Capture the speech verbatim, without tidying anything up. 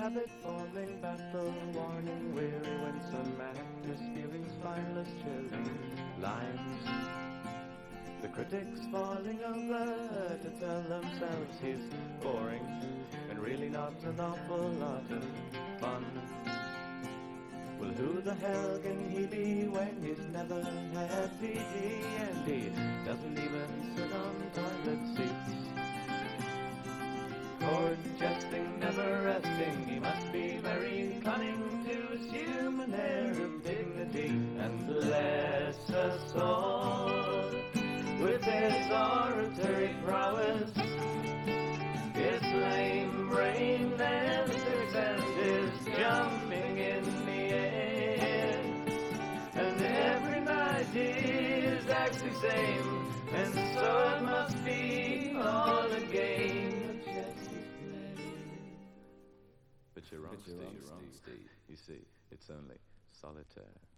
habit forming, battle warning, weary when some actor spewing spineless chilling lines. The critics falling over to tell themselves he's boring and really not an awful lot of fun. Well, who the hell can he be when he's never had P D and he doesn't even sit on toilet seats? Court jesting, never resting, he must be very cunning to assume an air of dignity. And bless us all with his oratory prowess, his lame brain answers and his jumping in the air, and every idea is actually same, and so it must be all a game. But you're wrong, Steve. You see, it's only solitaire.